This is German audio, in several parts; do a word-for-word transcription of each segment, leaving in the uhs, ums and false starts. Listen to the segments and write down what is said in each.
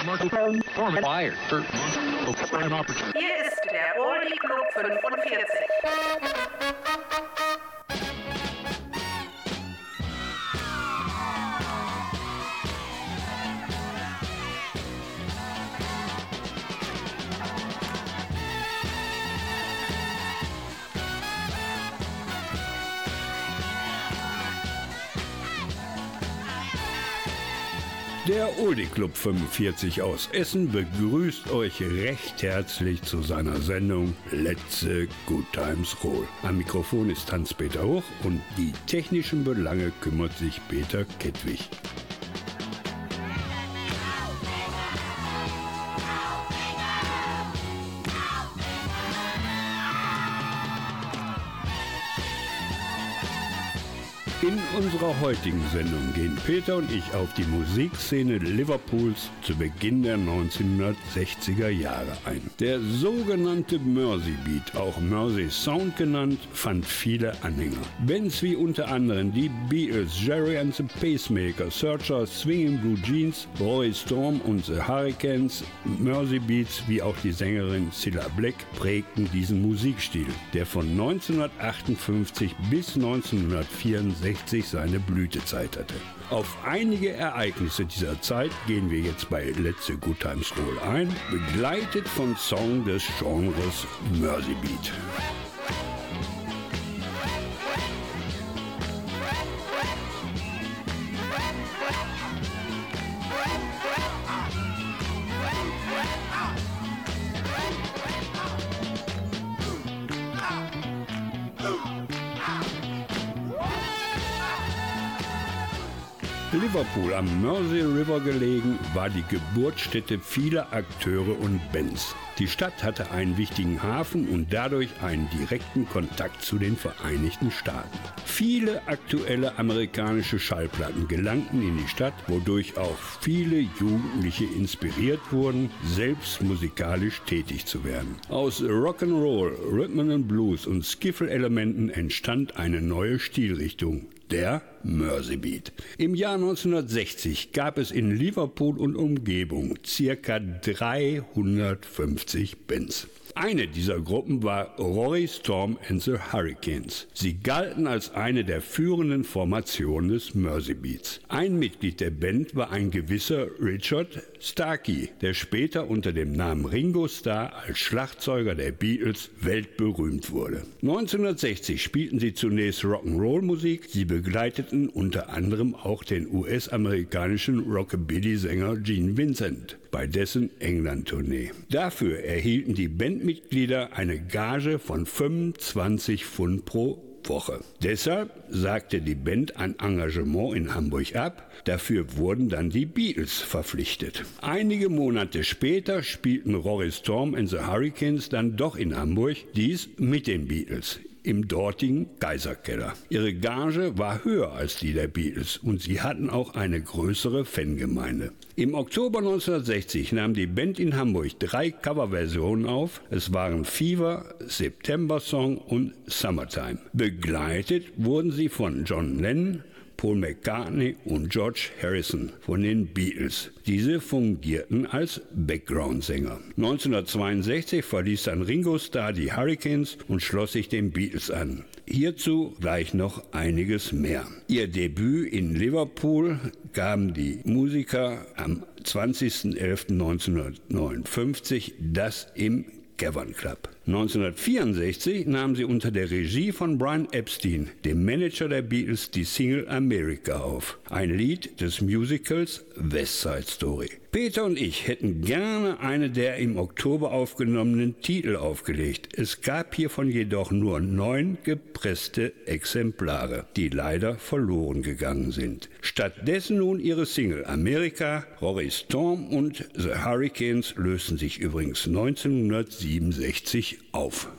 Hier ist der Oldie Club fünfundvierzig. Der Oldie Club fünfundvierzig aus Essen begrüßt euch recht herzlich zu seiner Sendung Let's Good Times Roll. Am Mikrofon ist Hans-Peter Hoch und die technischen Belange kümmert sich Peter Kettwig. In unserer heutigen Sendung gehen Peter und ich auf die Musikszene Liverpools zu Beginn der neunzehnhundertsechziger Jahre ein. Der sogenannte Mersey Beat, auch Mersey Sound genannt, fand viele Anhänger. Bands wie unter anderem die Beatles, Jerry and the Pacemaker, Searchers, Swinging Blue Jeans, Rory Storm und The Hurricanes, Mersey Beats wie auch die Sängerin Cilla Black prägten diesen Musikstil, der von neunzehnhundertachtundfünfzig bis neunzehnhundertvierundsechzig seine Blütezeit hatte. Auf einige Ereignisse dieser Zeit gehen wir jetzt bei Let's Good Times Roll ein, begleitet von Song des Genres Mersey Beat. Liverpool, am Mersey River gelegen, war die Geburtsstätte vieler Akteure und Bands. Die Stadt hatte einen wichtigen Hafen und dadurch einen direkten Kontakt zu den Vereinigten Staaten. Viele aktuelle amerikanische Schallplatten gelangten in die Stadt, wodurch auch viele Jugendliche inspiriert wurden, selbst musikalisch tätig zu werden. Aus Rock'n'Roll, Rhythm and Blues und Skiffle-Elementen entstand eine neue Stilrichtung, der Mersey Beat. Im Jahr neunzehnhundertsechzig gab es in Liverpool und Umgebung ca. dreihundertfünfzig Bands. Eine dieser Gruppen war Rory Storm and the Hurricanes. Sie galten als eine der führenden Formationen des Mersey Beats. Ein Mitglied der Band war ein gewisser Richard Starkey, der später unter dem Namen Ringo Starr als Schlagzeuger der Beatles weltberühmt wurde. neunzehnhundertsechzig spielten sie zunächst Rock'n'Roll-Musik. Sie begleiteten unter anderem auch den U S-amerikanischen Rockabilly-Sänger Gene Vincent bei dessen England-Tournee. Dafür erhielten die Bandmitglieder eine Gage von fünfundzwanzig Pfund pro Woche. Deshalb sagte die Band ein Engagement in Hamburg ab. Dafür wurden dann die Beatles verpflichtet. Einige Monate später spielten Rory Storm and the Hurricanes dann doch in Hamburg, dies mit den Beatles im dortigen Kaiserkeller. Ihre Gage war höher als die der Beatles und sie hatten auch eine größere Fangemeinde. Im Oktober neunzehnhundertsechzig nahm die Band in Hamburg drei Coverversionen auf. Es waren Fever, September Song und Summertime. Begleitet wurden sie von John Lennon, Paul McCartney und George Harrison von den Beatles. Diese fungierten als Background-Sänger. neunzehnhundertzweiundsechzig verließ dann Ringo Starr die Hurricanes und schloss sich den Beatles an. Hierzu gleich noch einiges mehr. Ihr Debüt in Liverpool gaben die Musiker am zwanzigsten elften neunzehnhundertneunundfünfzig, das im Cavern Club. neunzehnhundertvierundsechzig nahmen sie unter der Regie von Brian Epstein, dem Manager der Beatles, die Single America auf. Ein Lied des Musicals West Side Story. Peter und ich hätten gerne eine der im Oktober aufgenommenen Titel aufgelegt. Es gab hiervon jedoch nur neun gepresste Exemplare, die leider verloren gegangen sind. Stattdessen nun ihre Single America. Rory Storm und The Hurricanes lösten sich übrigens neunzehnhundertsiebenundsechzig auf.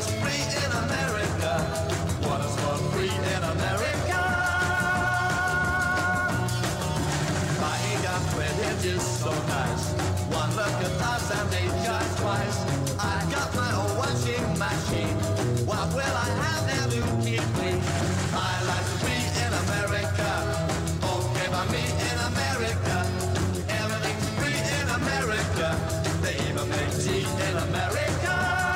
What is for free in America? change is so nice. One look at us and they just twice. I got my own washing machine. What will I have there to keep me? I like to be in America. Okay, by me in America. Everything's free in America. They even make tea in America.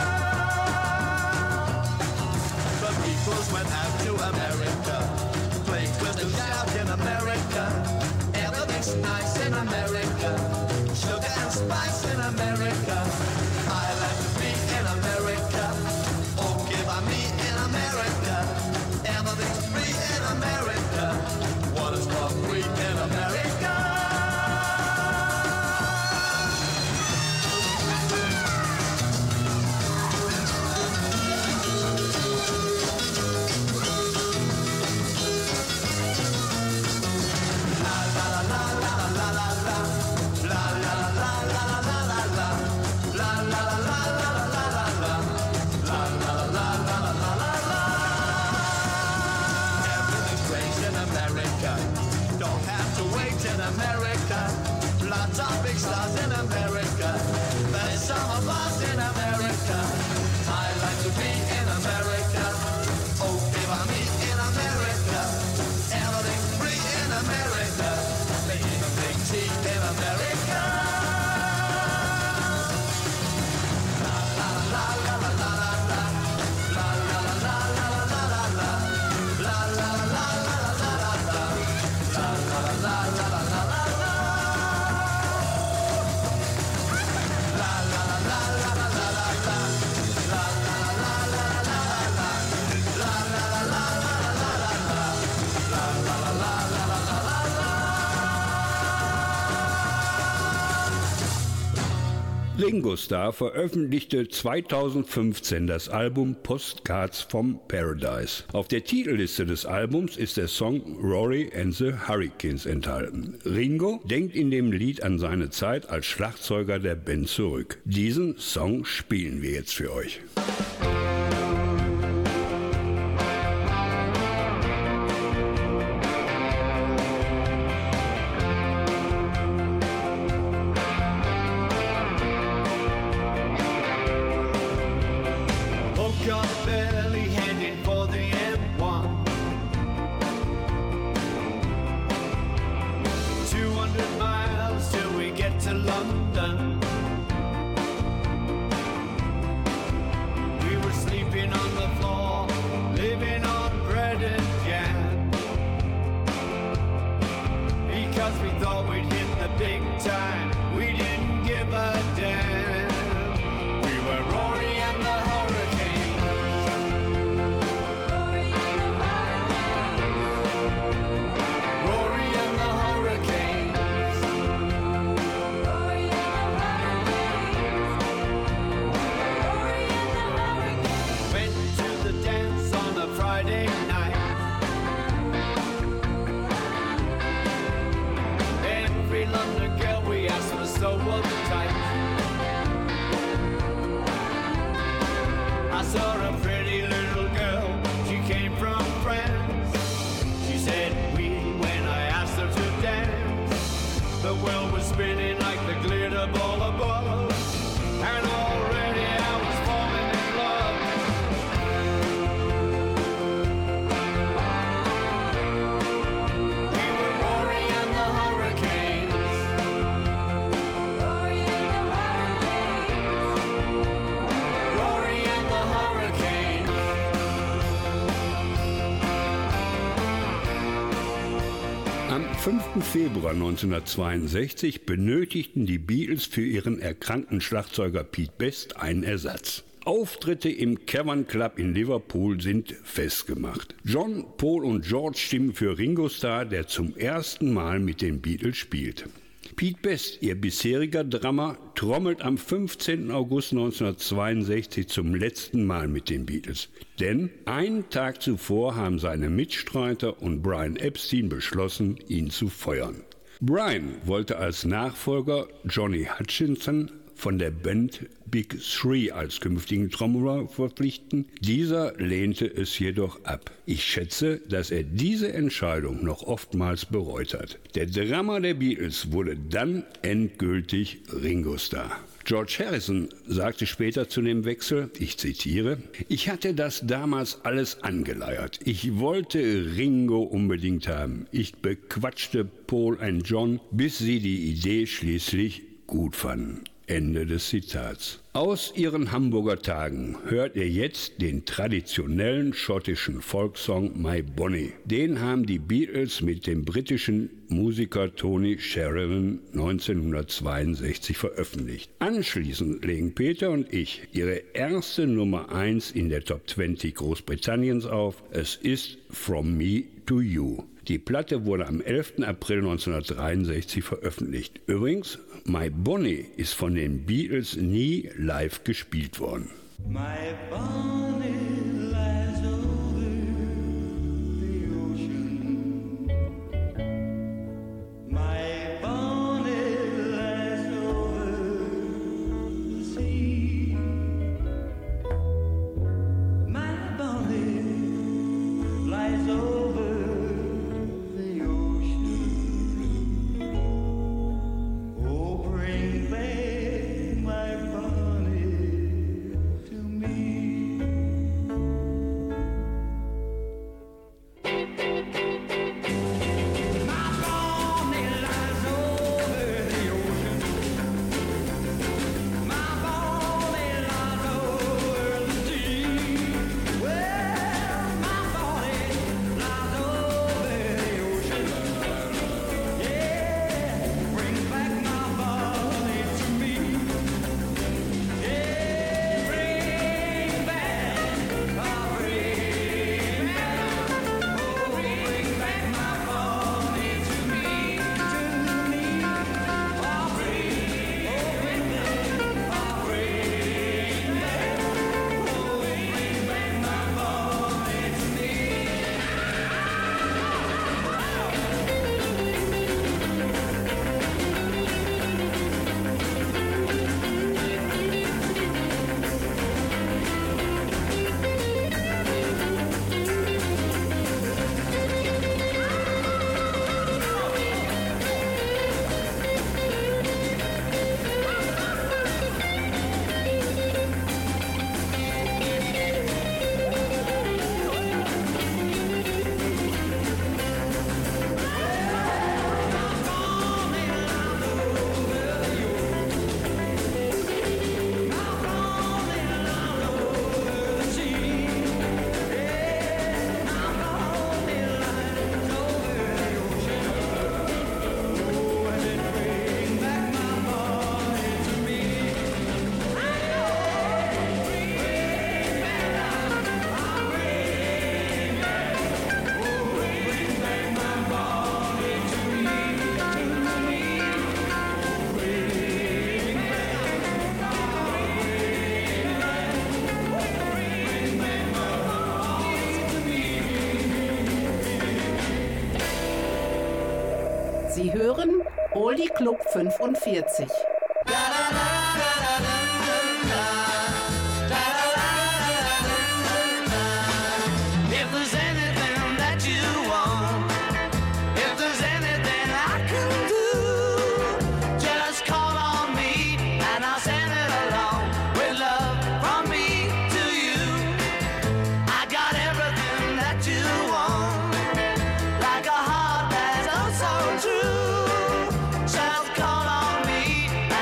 The Beatles went out to America. Played twist and shout in America. Everything's nice in America. Sugar and spice in America. I like to be in America. Okay, by me in America. Everything's free in America. What is for free in America? Stars in America, there's some of us in America. I like to be in America. Okay, by me in America. Everything's free in America. They even make tea in America. La la la la la la la la. La la la la la la la la. La la la la la la la la. La la la la la la la la. Ringo Starr veröffentlichte zweitausendfünfzehn das Album Postcards from Paradise. Auf der Titelliste des Albums ist der Song Rory and the Hurricanes enthalten. Ringo denkt in dem Lied an seine Zeit als Schlagzeuger der Band zurück. Diesen Song spielen wir jetzt für euch. Am fünften Februar neunzehnhundertzweiundsechzig benötigten die Beatles für ihren erkrankten Schlagzeuger Pete Best einen Ersatz. Auftritte im Cavern Club in Liverpool sind festgemacht. John, Paul und George stimmen für Ringo Starr, der zum ersten Mal mit den Beatles spielt. Pete Best, ihr bisheriger Drummer, trommelt am fünfzehnten August neunzehnhundertzweiundsechzig zum letzten Mal mit den Beatles. Denn einen Tag zuvor haben seine Mitstreiter und Brian Epstein beschlossen, ihn zu feuern. Brian wollte als Nachfolger Johnny Hutchinson von der Band Big Three als künftigen Trommeler verpflichten. Dieser lehnte es jedoch ab. Ich schätze, dass er diese Entscheidung noch oftmals bereut hat. Der Drummer der Beatles wurde dann endgültig Ringo-Star. George Harrison sagte später zu dem Wechsel, ich zitiere, ich hatte das damals alles angeleiert. Ich wollte Ringo unbedingt haben. Ich bequatschte Paul und John, bis sie die Idee schließlich gut fanden. Ende des Zitats. Aus ihren Hamburger Tagen hört ihr jetzt den traditionellen schottischen Volkssong My Bonnie. Den haben die Beatles mit dem britischen Musiker Tony Sheridan neunzehnhundertzweiundsechzig veröffentlicht. Anschließend legen Peter und ich ihre erste Nummer eins in der Top zwanzig Großbritanniens auf. Es ist From Me to You. Die Platte wurde am elften April neunzehnhundertdreiundsechzig veröffentlicht. Übrigens, My Bonnie ist von den Beatles nie live gespielt worden. My Bonnie lies over the ocean. My Bonnie lies over the sea. My Bonnie lies over the ocean. Oh, bring back my Bonnie to me. My Bonnie lies over the ocean. My Bonnie lies over the sea. Well, my Bonnie lies over the ocean. Yeah, bring back my Bonnie to me. Yeah, bring back, oh, bring back, oh, bring back my Bonnie to me, to me. Oh, bring, oh, bring back, oh, bring back, oh, bring back my Bonnie to me. Sie hören Oldie Club fünfundvierzig. If there's anything that you want, if there's anything I can do, just call on me and I'll send it along with love from me to you. I got everything that you want, like a heart that's oh so true. Just call on me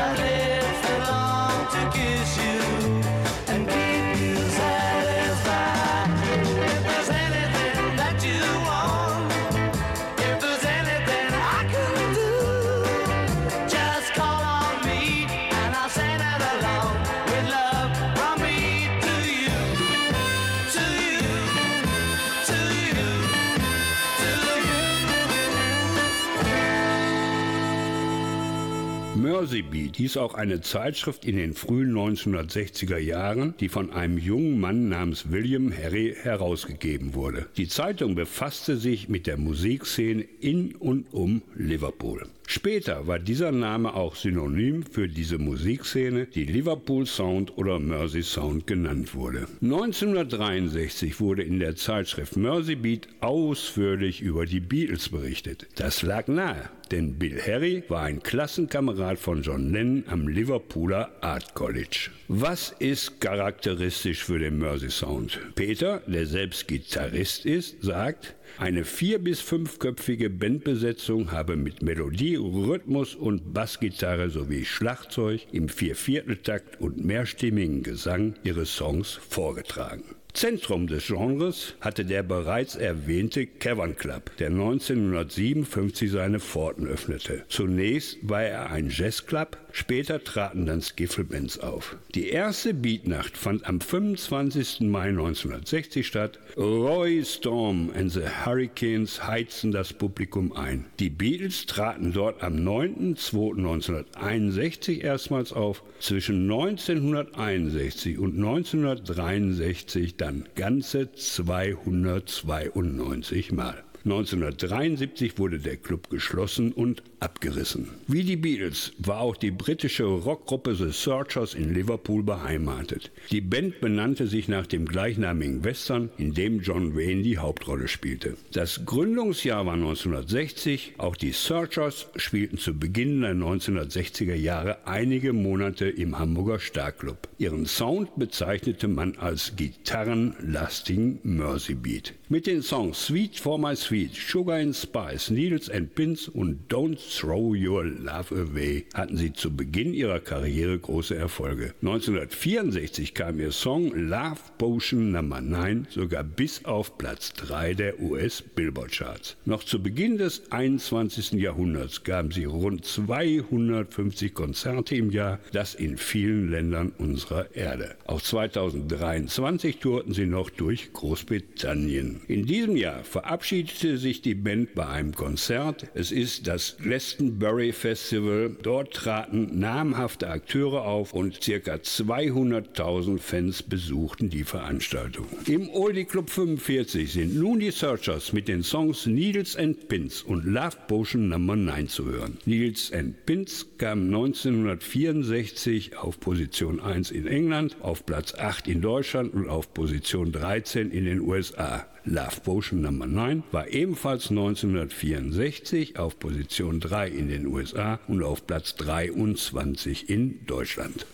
My lips that long to kiss you and keep you satisfied. If there's anything that you want, if there's anything I can do, just call on me and I'll send it along with love from me to you, to you, to you, to you. Mersey Beat hieß auch eine Zeitschrift in den frühen neunzehnhundertsechziger Jahren, die von einem jungen Mann namens William Harry herausgegeben wurde. Die Zeitung befasste sich mit der Musikszene in und um Liverpool. Später war dieser Name auch synonym für diese Musikszene, die Liverpool Sound oder Mersey Sound genannt wurde. neunzehnhundertdreiundsechzig wurde in der Zeitschrift Mersey Beat ausführlich über die Beatles berichtet. Das lag nahe, denn Bill Harry war ein Klassenkamerad von John Lennon am Liverpooler Art College. Was ist charakteristisch für den Mersey Sound? Peter, der selbst Gitarrist ist, sagt, eine vier- bis fünfköpfige Bandbesetzung habe mit Melodie, Rhythmus und Bassgitarre sowie Schlagzeug im Viervierteltakt und mehrstimmigen Gesang ihre Songs vorgetragen. Zentrum des Genres hatte der bereits erwähnte Cavern Club, der neunzehnhundertsiebenundfünfzig seine Pforten öffnete. Zunächst war er ein Jazzclub, später traten dann Skiffle-Bands auf. Die erste Beatnacht fand am fünfundzwanzigsten Mai neunzehnhundertsechzig statt. Roy Storm and the Hurricanes heizten das Publikum ein. Die Beatles traten dort am neunten zweiten neunzehnhunderteinundsechzig erstmals auf. Zwischen neunzehnhunderteinundsechzig und neunzehnhundertdreiundsechzig dann ganze zweihundertzweiundneunzig Mal. neunzehnhundertdreiundsiebzig wurde der Club geschlossen und abgerissen. Wie die Beatles war auch die britische Rockgruppe The Searchers in Liverpool beheimatet. Die Band benannte sich nach dem gleichnamigen Western, in dem John Wayne die Hauptrolle spielte. Das Gründungsjahr war neunzehnhundertsechzig. Auch die Searchers spielten zu Beginn der neunzehnhundertsechziger Jahre einige Monate im Hamburger Starclub. Ihren Sound bezeichnete man als gitarrenlastigen Mersey Beat. Mit den Songs Sweet for My Sweet, Sugar and Spice, Needles and Pins und Don't Throw Your Love Away hatten sie zu Beginn ihrer Karriere große Erfolge. neunzehnhundertvierundsechzig kam ihr Song Love Potion Nummer neun sogar bis auf Platz drei der U S-Billboard-Charts. Noch zu Beginn des einundzwanzigsten Jahrhunderts gaben sie rund zweihundertfünfzig Konzerte im Jahr, das in vielen Ländern unserer Erde. Auch zweitausenddreiundzwanzig tourten sie noch durch Großbritannien. In diesem Jahr verabschiedete sich die Band bei einem Konzert. Es ist das Glastonbury Festival. Dort traten namhafte Akteure auf und ca. zweihunderttausend Fans besuchten die Veranstaltung. Im Oldie Club fünfundvierzig sind nun die Searchers mit den Songs Needles and Pins und Love Potion Nummer neun zu hören. Needles and Pins kam neunzehnhundertvierundsechzig auf Position eins in England, auf Platz acht in Deutschland und auf Position dreizehn in den U S A. Love Potion Nummer neun war ebenfalls neunzehnhundertvierundsechzig auf Position drei in den U S A und auf Platz dreiundzwanzig in Deutschland.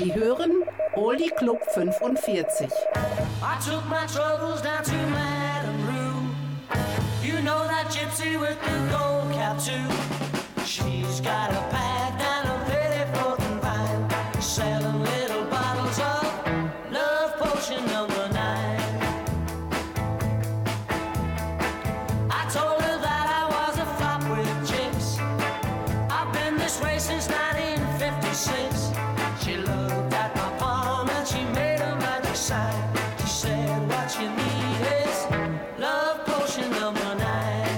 Sie hören Oldie Club fünfundvierzig. I took my troubles down to Madame Rue. You know that gypsy with the gold cap too. She's got a pad down on thirty-fourth and Vine, selling little bottles of love potion number nine. I told her that I was a flop with chicks. I've been this way since nineteen fifty-six. She looked at my palm and she made a magic sign. She said, what you need is love potion number nine.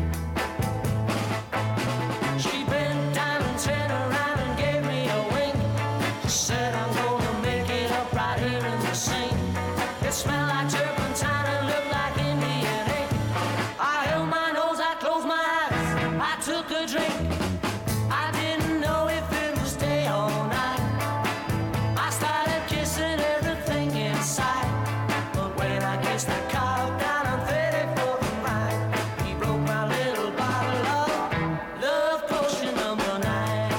She bent down and turned around and gave me a wink. She said, I'm gonna make it up right here in the sink. It smelled like turpentine and looked like Indian ink. I held my nose, I closed my eyes, I took a drink. I didn't know if it was day or night. I started kissing everything inside. But when I kissed that cow down on thirty-fourth and Vine, he broke my little bottle of love potion number nine.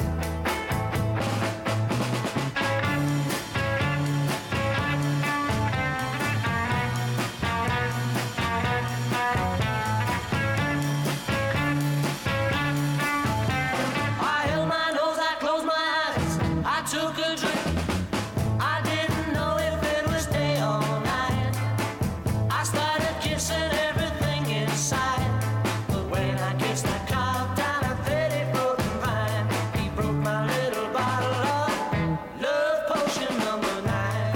I held my nose, I closed my eyes, I took a drink. I didn't know if it was day or night. I started kissing everything inside. But when I kissed that cow down at thirty-fourth and Vine, he broke my little bottle of love potion number nine.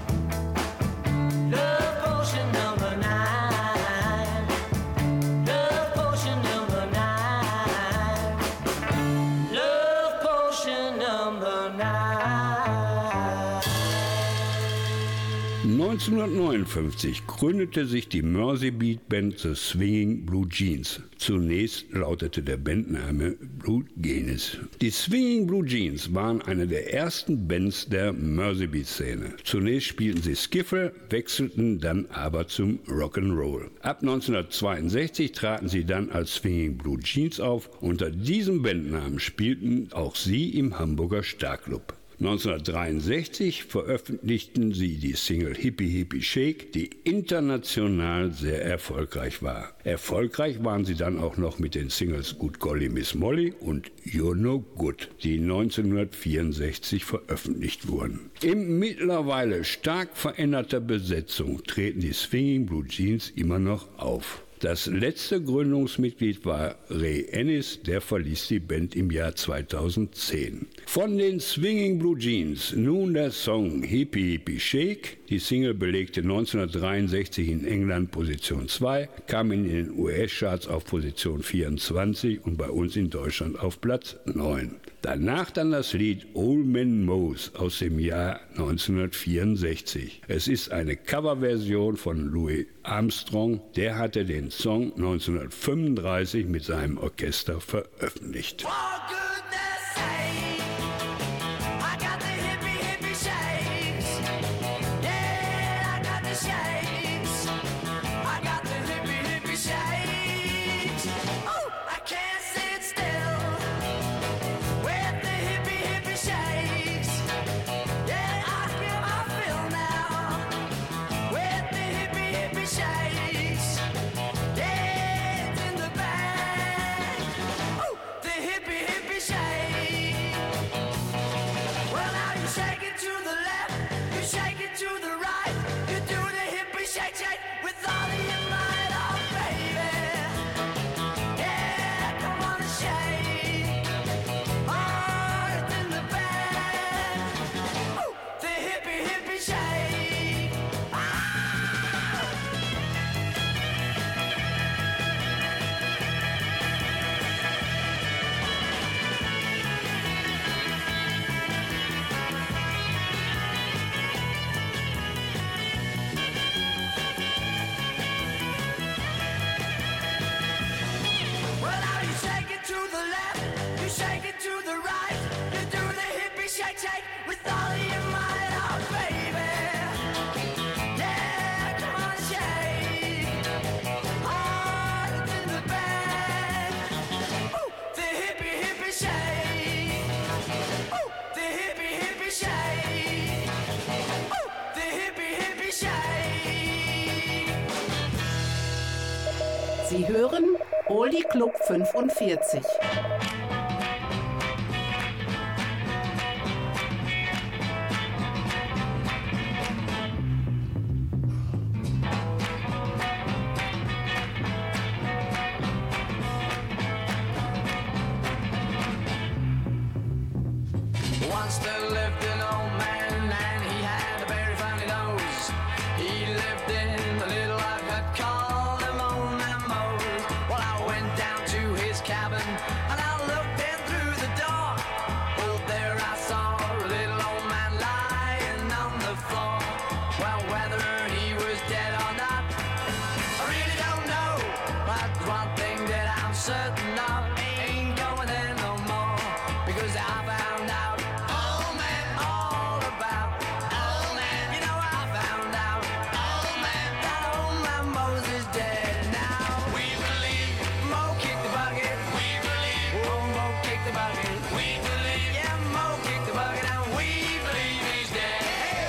Love potion number nine. Love potion number nine. Love potion number nine. neunzehnhundertneunundfünfzig gründete sich die Mersey Beat Band The Swinging Blue Jeans. Zunächst lautete der Bandname Blue Genis. Die Swinging Blue Jeans waren eine der ersten Bands der Mersey Beat Szene. Zunächst spielten sie Skiffle, wechselten dann aber zum Rock'n'Roll. Ab neunzehnhundertzweiundsechzig traten sie dann als Swinging Blue Jeans auf. Unter diesem Bandnamen spielten auch sie im Hamburger Starclub. neunzehnhundertdreiundsechzig veröffentlichten sie die Single Hippie Hippie Shake, die international sehr erfolgreich war. Erfolgreich waren sie dann auch noch mit den Singles Good Golly Miss Molly und You're No Good, die neunzehnhundertvierundsechzig veröffentlicht wurden. In mittlerweile stark veränderter Besetzung treten die Swinging Blue Jeans immer noch auf. Das letzte Gründungsmitglied war Ray Ennis, der verließ die Band im Jahr zweitausendzehn. Von den Swinging Blue Jeans nun der Song Hippie Hippie Shake. Die Single belegte neunzehnhundertdreiundsechzig in England Position zwei, kam in den U S-Charts auf Position vierundzwanzig und bei uns in Deutschland auf Platz neun. Danach dann das Lied Old Man Mose aus dem Jahr neunzehnhundertvierundsechzig. Es ist eine Coverversion von Louis Armstrong. Der hatte den Song neunzehnhundertfünfunddreißig mit seinem Orchester veröffentlicht. For goodness sake, I got the hippie hippie shakes. Yeah, I got the shakes. I got the hippie hippie shakes. Oh, I can't sit still with the hippie hippie shakes. Yeah, I feel I feel now with the hippie hippie shakes. Yeah, it's in the bag. Oh, the hippie hippie shake. Well, now you shake it to the left, you shake it to the right, you do the hippie shake shake with all of your might, oh baby. Yeah, come on and shake. Oh, it's in the bag. Oh, the hippie hippie shake. Ah! Sie hören Oldie Club fünfundvierzig. Once there lived an old man and he had a very funny nose. He lived in the little hut called the Moan and Mose. Well, I went down to his cabin and I looked in through the door. Oh, there I saw a little old man lying on the floor. Well, whether he was dead or not, I really don't know. But one thing that I'm certain of, ain't going there no more, because I found out all about old man. You know I found out old man. That old man Moses dead now. We believe Mo kicked the bucket. We believe oh Mo kicked the bucket. We believe yeah Mo kicked the bucket and we believe he's dead. Hey.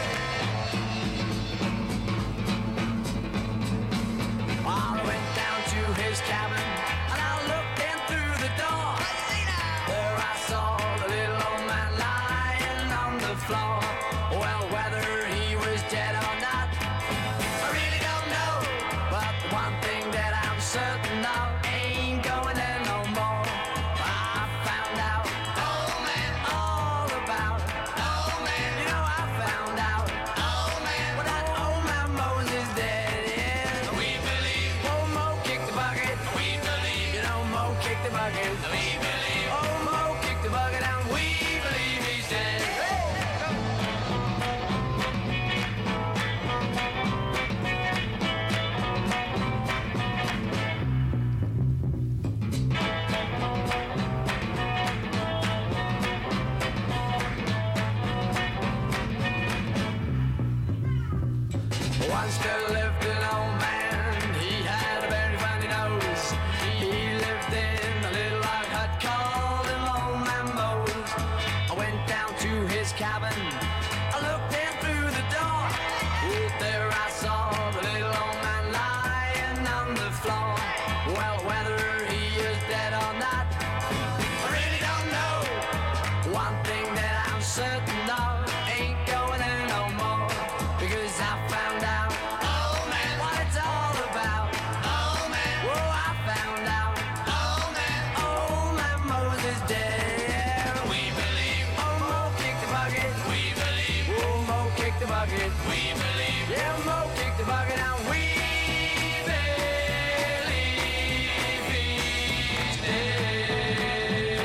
I went down to his cabin and I looked in through the door. There I saw the little old man lying on the floor. Well, whether he was dead or not, I really don't know. But the one thing that I'm certain of, ain't going there no more. I found out, old man, all about old man. You know I found out, old man, well that old man Moses dead. Yeah, we believe. Oh, Mo kicked the bucket. We believe. You know Mo kicked the bucket. We believe. Oh, Mo kicked the bucket and we believe he's dead. Once there lived an old man, he had a very funny nose. He lived in a little log hut called the Moan and Mose. I went down to his cabin, I looked in through the door. Oh, there I saw the little old man lying on the floor. Well, whether he is dead or not, I really don't know. One thing that I'm certain of, ain't going there no more, because I found out old man what it's all about. Old man, whoa, I found out old man, old man Moses dead. We believe. Oh, Mo kicked the bucket. We believe. Oh, Mo kicked the bucket. We believe. Yeah, Mo kicked the bucket and we believe he's dead.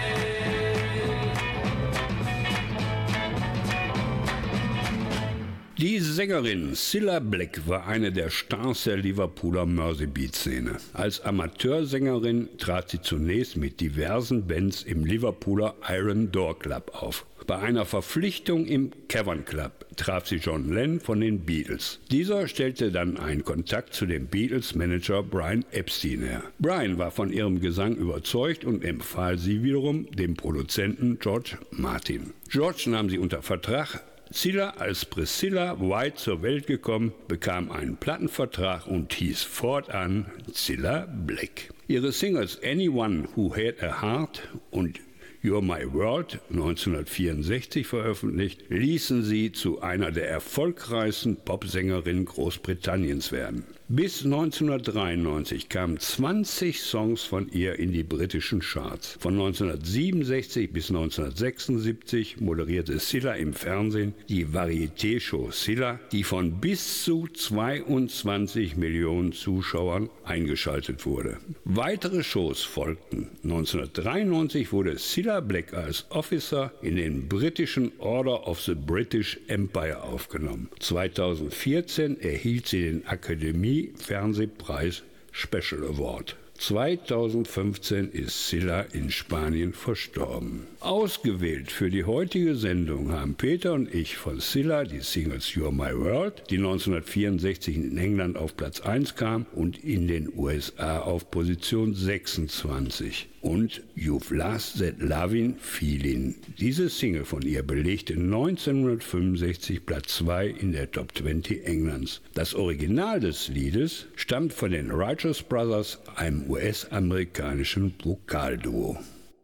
Die Sängerin Cilla Black war eine der Stars der Liverpooler Merseybeat-Szene. Als Amateursängerin trat sie zunächst mit diversen Bands im Liverpooler Iron Door Club auf. Bei einer Verpflichtung im Cavern Club traf sie John Lennon von den Beatles. Dieser stellte dann einen Kontakt zu dem Beatles-Manager Brian Epstein her. Brian war von ihrem Gesang überzeugt und empfahl sie wiederum dem Produzenten George Martin. George nahm sie unter Vertrag. Cilla als Priscilla White zur Welt gekommen, bekam einen Plattenvertrag und hieß fortan Cilla Black. Ihre Singles Anyone Who Had a Heart und You're My World neunzehnhundertvierundsechzig veröffentlicht, ließen sie zu einer der erfolgreichsten Popsängerinnen Großbritanniens werden. Bis neunzehnhundertdreiundneunzig kamen zwanzig Songs von ihr in die britischen Charts. Von neunzehnhundertsiebenundsechzig bis neunzehnhundertsechsundsiebzig moderierte Cilla im Fernsehen die Varieté-Show Cilla, die von bis zu zweiundzwanzig Millionen Zuschauern eingeschaltet wurde. Weitere Shows folgten. neunzehnhundertdreiundneunzig wurde Cilla Black als Officer in den britischen Order of the British Empire aufgenommen. zweitausendvierzehn erhielt sie den Akademie-Fernsehpreis Special Award. zweitausendfünfzehn ist Cilla in Spanien verstorben. Ausgewählt für die heutige Sendung haben Peter und ich von Cilla die Singles You're My World, die neunzehnhundertvierundsechzig in England auf Platz eins kam und in den U S A auf Position sechsundzwanzig. und You've Lost That Lovin' Feeling. Diese Single von ihr belegte neunzehnhundertfünfundsechzig Platz zwei in der Top zwanzig Englands. Das Original des Liedes stammt von den Righteous Brothers, einem U S-amerikanischen Vokalduo.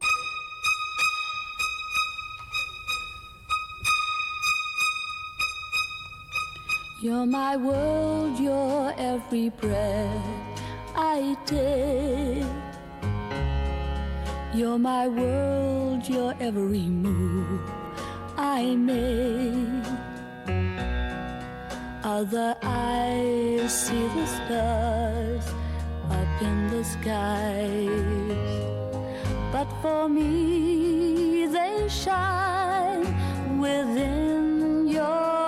You're my world, you're every breath I take. You're my world, you're every move I make. Other eyes see the stars up in the skies, but for me they shine within your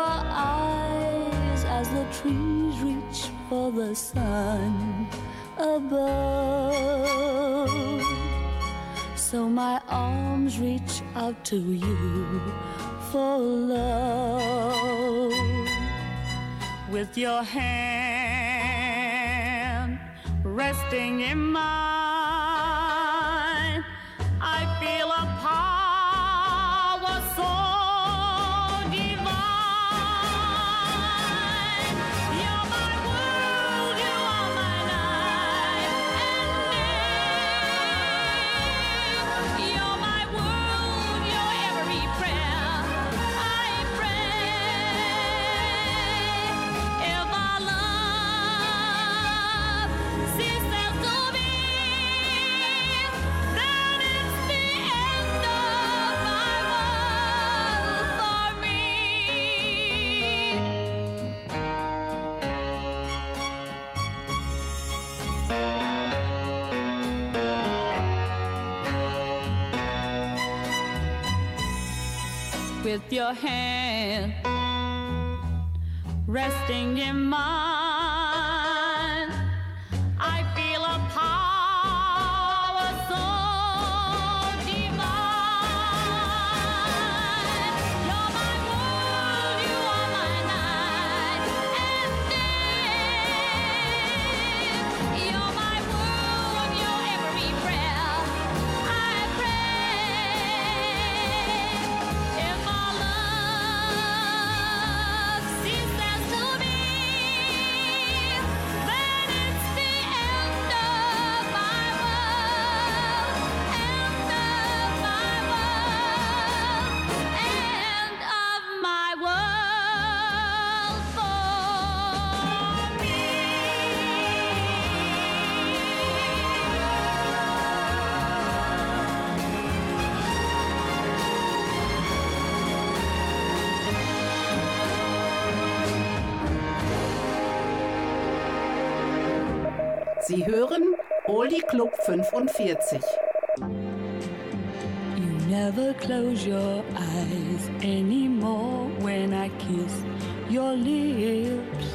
eyes as the trees reach for the sun above. So my arms reach out to you for love. With your hand resting in mine, I feel a power so divine. You're my world, you are my night and day. You're my world, you're every prayer I pray. If our love ceases to be, then it's the end of my world for me. With your hand resting in mine, I feel a power so divine. You're my world, you are my night and day. You're my world, you're every prayer I pray. If our love ceases to be, then it's the end of my world, end of my world, end of my world for me. Sie hören Oldie Club fünfundvierzig. You never close your eyes anymore when I kiss your lips.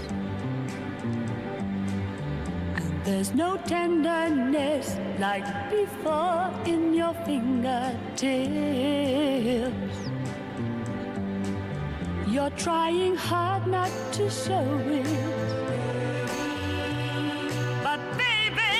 And there's no tenderness like before in your fingertips. You're trying hard not to show it, but baby,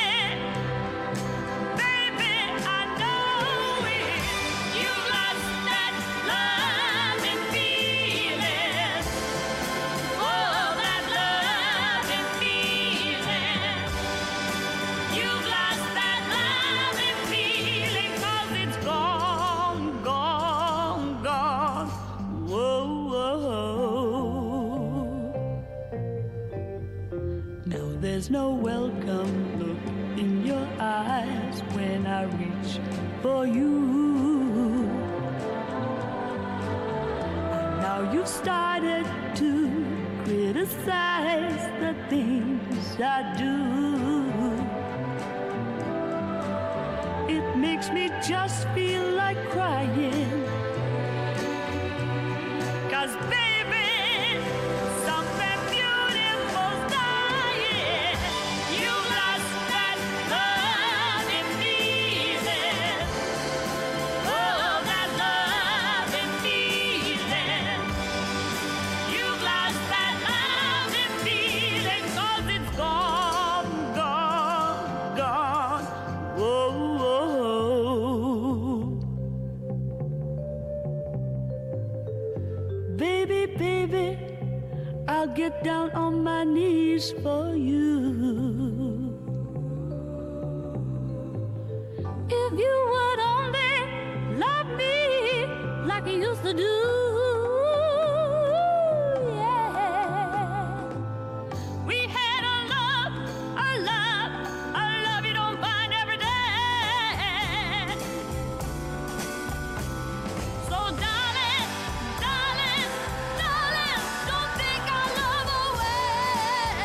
baby, I know it. You lost that love and feeling. Oh, that love and feeling. You've lost that love and feeling, 'cause it's gone, gone, gone. Whoa, whoa. Now there's no welcome look in your eyes when I reach for you. And now you've started to criticize the things I do. It makes me just feel like crying, 'cause baby, something beautiful's dying. You lost that love and feeling. Oh, that love and feeling. You've lost that love and feeling, 'cause it's gone, gone, gone. Whoa, whoa, whoa. down on my knees for you. If you would only love me like you used to do, yeah. We had a love, a love, a love you don't find every day. So darling, darling, darling, don't take our love away.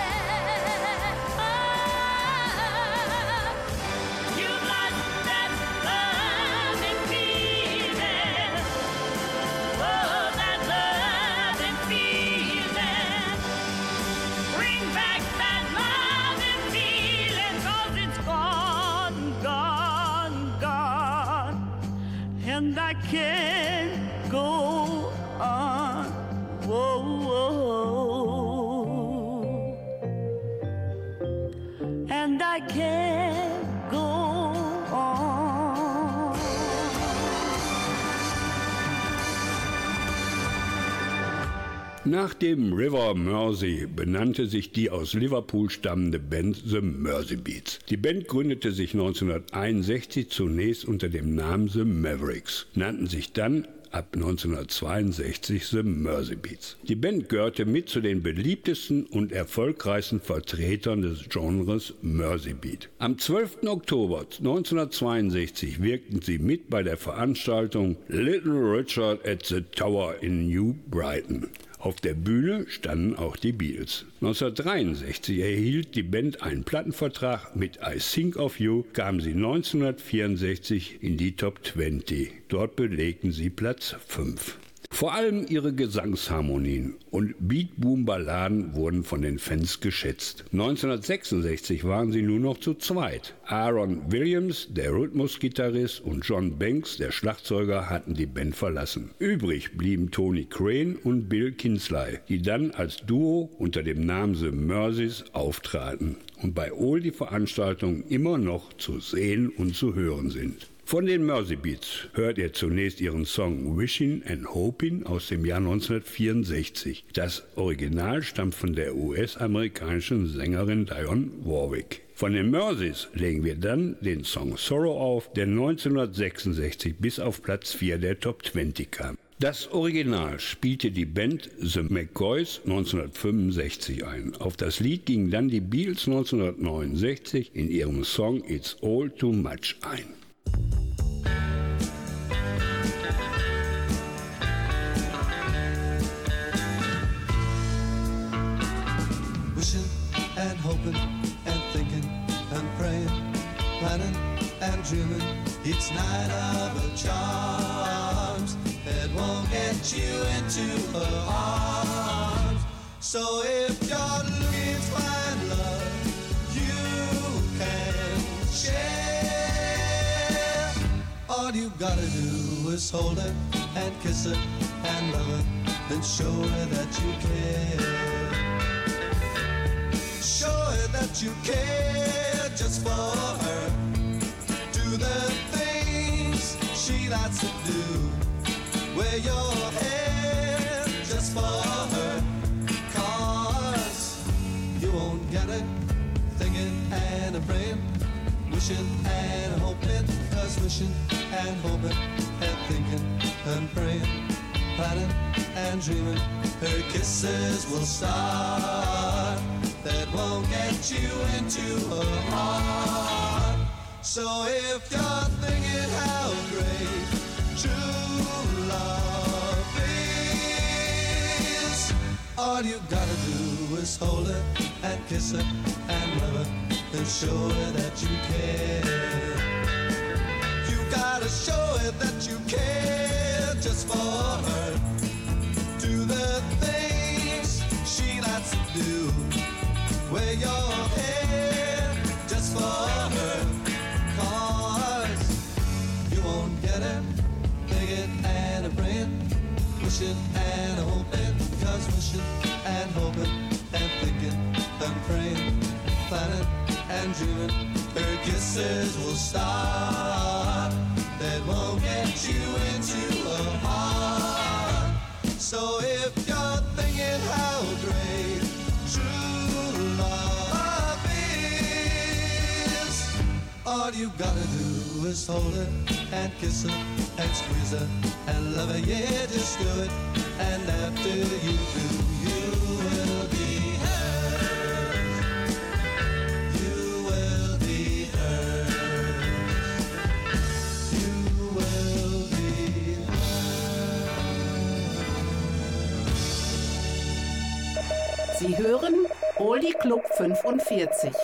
Ah, you lost that love and feeling. Oh, that love and feeling. Bring back that love and feeling, 'cause it's gone, gone, gone. And I can't go on. Whoa, whoa. And I can't go on. Nach dem River Mersey benannte sich die aus Liverpool stammende Band The Merseybeats. Die Band gründete sich neunzehnhunderteinundsechzig zunächst unter dem Namen The Mavericks, nannten sich dann ab neunzehnhundertzweiundsechzig The Merseybeats. Die Band gehörte mit zu den beliebtesten und erfolgreichsten Vertretern des Genres Merseybeat. Am zwölften Oktober neunzehnhundertzweiundsechzig wirkten sie mit bei der Veranstaltung Little Richard at the Tower in New Brighton. Auf der Bühne standen auch die Beatles. neunzehnhundertdreiundsechzig erhielt die Band einen Plattenvertrag. Mit I Think of You kamen sie neunzehnhundertvierundsechzig in die Top zwanzig. Dort belegten sie Platz fünf. Vor allem ihre Gesangsharmonien und Beat-Boom-Balladen wurden von den Fans geschätzt. neunzehnhundertsechsundsechzig waren sie nur noch zu zweit. Aaron Williams, der Rhythmusgitarrist, und John Banks, der Schlagzeuger, hatten die Band verlassen. Übrig blieben Tony Crane und Bill Kinsley, die dann als Duo unter dem Namen The Merseys auftraten und bei all die Veranstaltungen immer noch zu sehen und zu hören sind. Von den Merseybeats hört ihr zunächst ihren Song Wishing and Hoping aus dem Jahr neunzehnhundertvierundsechzig. Das Original stammt von der U S-amerikanischen Sängerin Dionne Warwick. Von den Merseys legen wir dann den Song Sorrow auf, der neunzehnhundertsechsundsechzig bis auf Platz vier der Top zwanzig kam. Das Original spielte die Band The McCoys neunzehnhundertfünfundsechzig ein. Auf das Lied gingen dann die Beatles neunzehnhundertneunundsechzig in ihrem Song It's All Too Much ein. Wishing and hoping and thinking and praying, planning and dreaming each night of her charms that won't get you into her arms. So if you're looking to find love, you can share. All you gotta do is hold her and kiss her and love her, then show her that you care. Show her that you care just for her. Do the things she likes to do. Wear your hair just for her. 'Cause you won't get it thinking and a praying, wishing and hoping. 'Cause wishing and hoping and thinking and praying, planning and dreaming, her kisses will start. That won't get you into her heart. So if you're thinking how great true love is, all you gotta do is hold her and kiss her and love her, and show her that you care. You gotta show her that you care just for her. Do the things she likes to do. Wear your hair just for her. 'Cause you won't get it thinking and a praying, wishing and a hoping. 'Cause wishing and hoping and thinking and praying, planning and dreaming, her kisses will start. That won't get you into her heart. So if you're thinking how great All you gotta do is hold her and kiss her and squeeze her and love her, yeah, just do it. And after you do, you will be hers. You will be hers. You will be hers. Sie hören Oldie Club fünfundvierzig.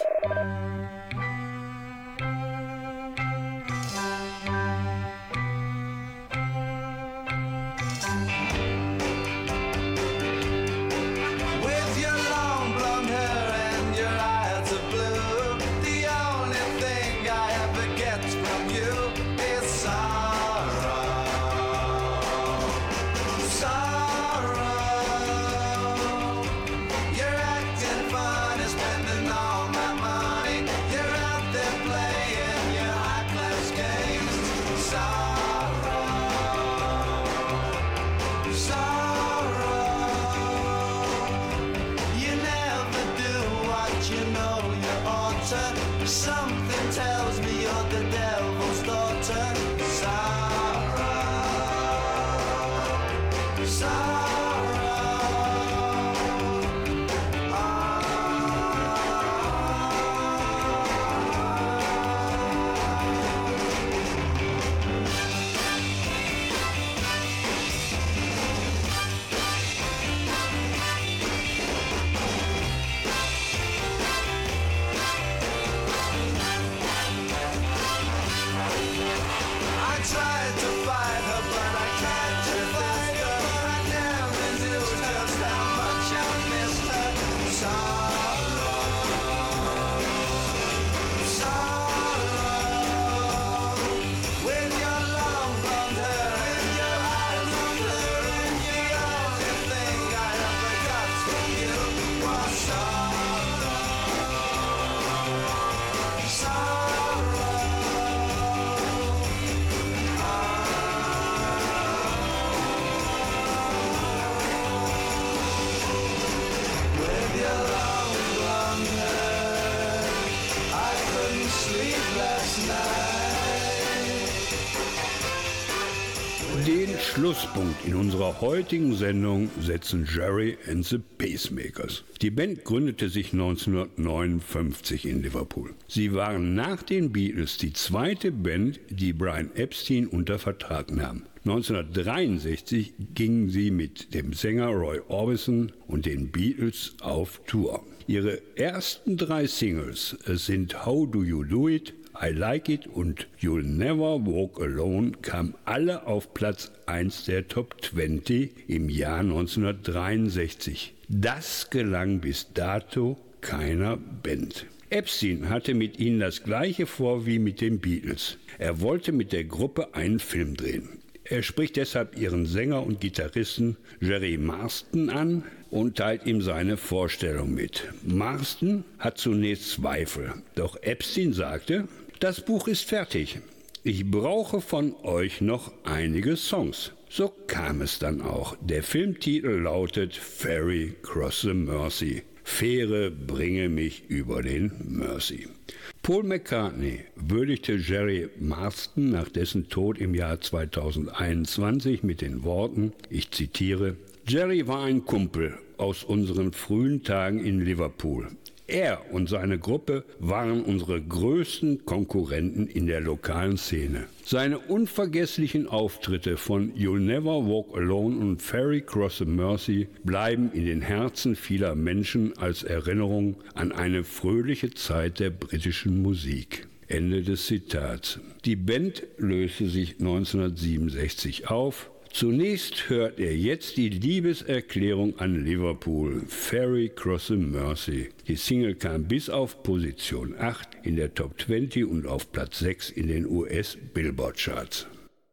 Den Schlusspunkt in unserer heutigen Sendung setzen Gerry and the Pacemakers. Die Band gründete sich neunzehnhundertneunundfünfzig in Liverpool. Sie waren nach den Beatles die zweite Band, die Brian Epstein unter Vertrag nahm. neunzehnhundertdreiundsechzig gingen sie mit dem Sänger Roy Orbison und den Beatles auf Tour. Ihre ersten drei Singles sind How Do You Do It, I Like It und You'll Never Walk Alone kamen alle auf Platz eins der Top zwanzig im Jahr neunzehnhundertdreiundsechzig. Das gelang bis dato keiner Band. Epstein hatte mit ihnen das gleiche vor wie mit den Beatles. Er wollte mit der Gruppe einen Film drehen. Er spricht deshalb ihren Sänger und Gitarristen Gerry Marsden an und teilt ihm seine Vorstellung mit. Marsden hat zunächst Zweifel, doch Epstein sagte: Das Buch ist fertig. Ich brauche von euch noch einige Songs. So kam es dann auch. Der Filmtitel lautet Ferry Cross the Mersey. Fähre bringe mich über den Mersey. Paul McCartney würdigte Gerry Marsden nach dessen Tod im Jahr zweitausendeinundzwanzig mit den Worten, ich zitiere: Gerry war ein Kumpel aus unseren frühen Tagen in Liverpool. Er und seine Gruppe waren unsere größten Konkurrenten in der lokalen Szene. Seine unvergesslichen Auftritte von You'll Never Walk Alone und Ferry Cross the Mersey bleiben in den Herzen vieler Menschen als Erinnerung an eine fröhliche Zeit der britischen Musik. Ende des Zitats. Die Band löste sich neunzehnhundertsiebenundsechzig auf. Zunächst hört er jetzt die Liebeserklärung an Liverpool, Ferry Cross the Mersey. Die Single kam bis auf Position acht in der Top zwanzig und auf Platz sechs in den U S Billboard Charts.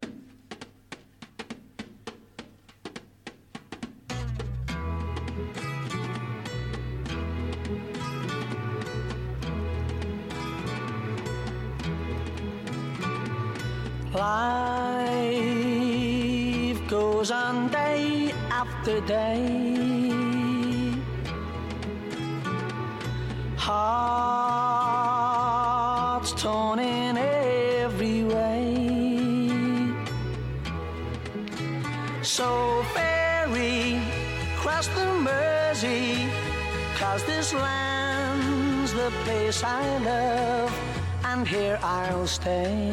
Life goes on day after day. Hearts heart's torn in every way. So ferry, cross the Mersey, 'cause this land's the place I love, and here I'll stay.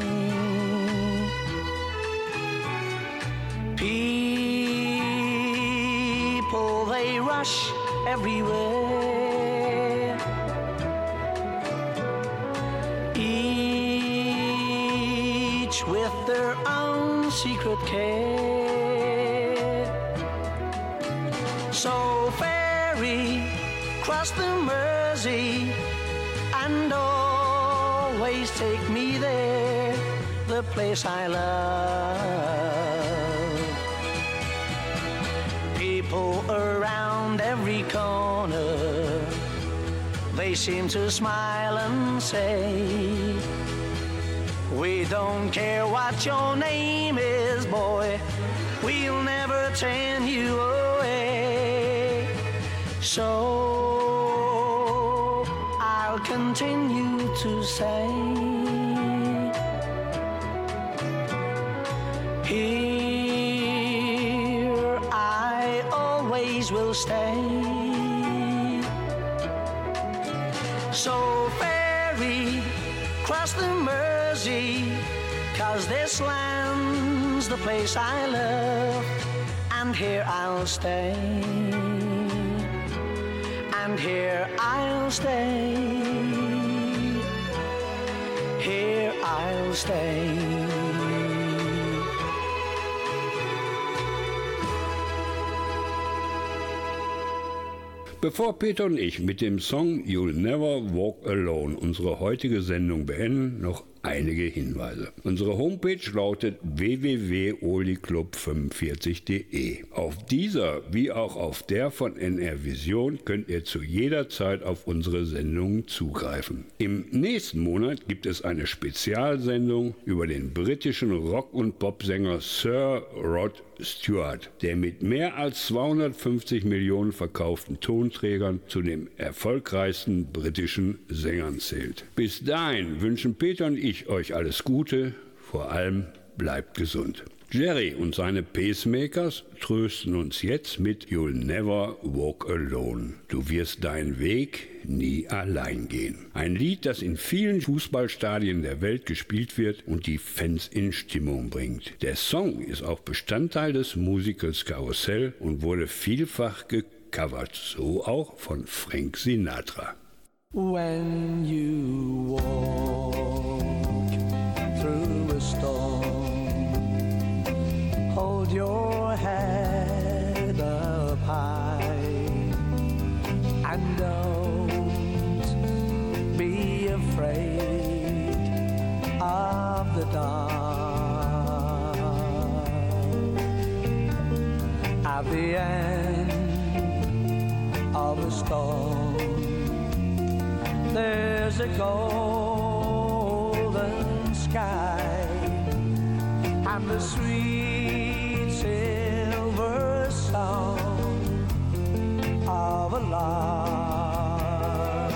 People, they rush everywhere, each with their own secret care. So ferry, cross the Mersey, and always take me there, the place I love. People around every corner, they seem to smile and say, we don't care what your name is, boy, we'll never turn you away. So I'll continue to say, here I always will stay. So ferry, cross the Mersey, 'cause this land's the place I love, and here I'll stay, and here I'll stay, here I'll stay. Bevor Peter und ich mit dem Song You'll Never Walk Alone unsere heutige Sendung beenden, noch einige Hinweise. Unsere Homepage lautet w w w punkt oli club fünfundvierzig punkt de. Auf dieser wie auch auf der von N R Vision könnt ihr zu jeder Zeit auf unsere Sendungen zugreifen. Im nächsten Monat gibt es eine Spezialsendung über den britischen Rock- und Popsänger Sir Rod Stewart, der mit mehr als zweihundertfünfzig Millionen verkauften Tonträgern zu den erfolgreichsten britischen Sängern zählt. Bis dahin wünschen Peter und ich euch alles Gute, vor allem bleibt gesund. Jerry und seine Pacemakers trösten uns jetzt mit You'll Never Walk Alone. Du wirst deinen Weg nie allein gehen. Ein Lied, das in vielen Fußballstadien der Welt gespielt wird und die Fans in Stimmung bringt. Der Song ist auch Bestandteil des Musicals Karussell und wurde vielfach gecovert, so auch von Frank Sinatra. When you walk through a storm, hold your head up high and don't be afraid of the dark. At the end of a storm, there's a golden sky and the sweet silver song of a lark.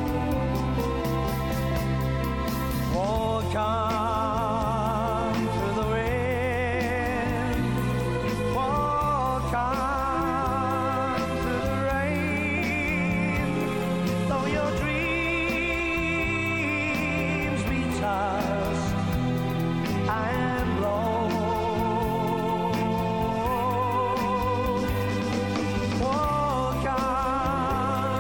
Walk on through the wind, walk on through the rain, though your dreams be tossed and blown. Walk on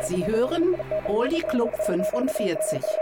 Sie hören Oldie Club fünfundvierzig.